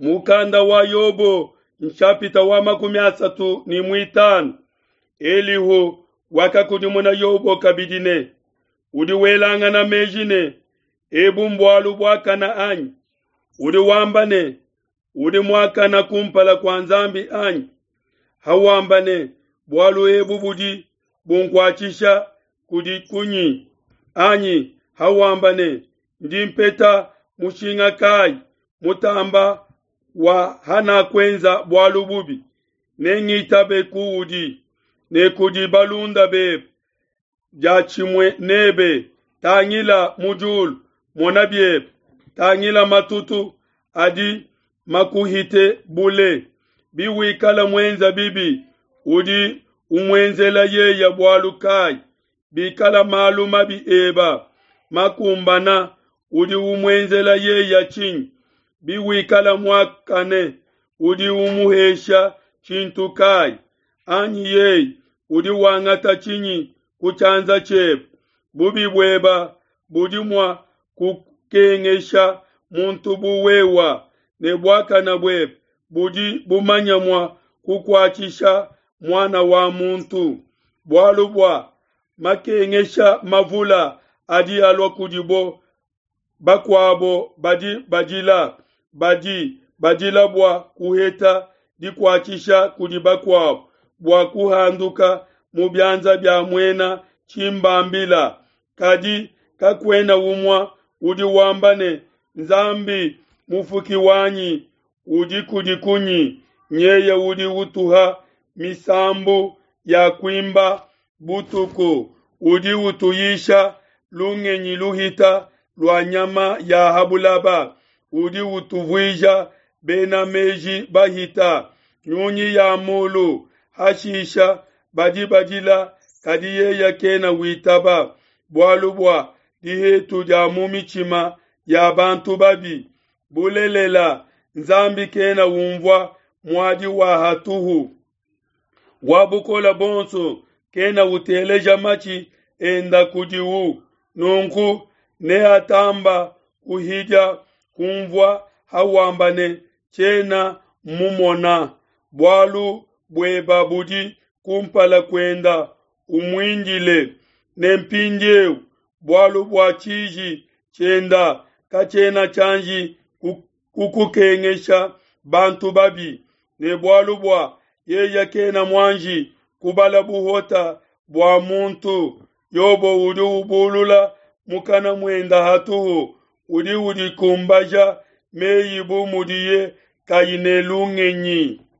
mukanda wa Yobo nchapita wa 35 Elihu wakakudimuna Yobo kabidine udi welanga na mejine ebu mbwalu bwakana anyi udi wambane udi mwakana kumpala kwa nzambi anyi hawambane bwalu ebu budi bunkwachisha kudi kunyi anyi hawambane ndimpeta mushinga kai mutamba wa hana kwenza bwalu bubi nengita bekuudi nekudi balunda be jachimwe nebe tangila mujul monabye tangila matutu adi makuhite bule biwikala mwenza bibi udi umwenzela ye ya bwalu kai bikala maluma bi eba makumbana udi umwenzela ye ya chini biwikala mwakane udi umuhesha chintu kai anyi ye udi wangata chini kuchanza chepe bubi bweba budi mwa kukengesha muntu buwewa ne bwaka na bwebe budi bumanya mwa kukwachisha mwana wa muntu bwalu bwa makengesha mavula adi alwa kudibo bakwabo badila bwa kuheta dikwachisha kudibakwabo bwa kuhanduka mubyanza bya mwena chimbambila kadi kakwena umwa udi wambane nzambi mufuki wanyi udi kudikunyi nyeye udi utuha misambu ya kwimba butuku udi utuyisha lungenyi luhita lwa nyama ya habulaba udi utuvwija bena meji bahita nyunyi ya mulu hashisha badila kadiye ya kena witaba bwalu bwa dihetu ja mumichima ya bantu babi bulelela nzambi kena wumvwa mwadi wa hatuhu wabukola bonso kena uteleja machi enda kudiwu nunku ne atamba kuhija kumvwa hawambane chena mumona bwalu bweba budi kumpala kwenda umwinjile nempinjeu bwalu bwa chiji chenda kachena chanji kukukengesha bantu babi ne bwalu bwa yeya kena mwanji kubala buhota bwa muntu Yobo udi ubulula mukana mwenda hatuhu udi kumbaja meyibu mudiye kayine lungenyi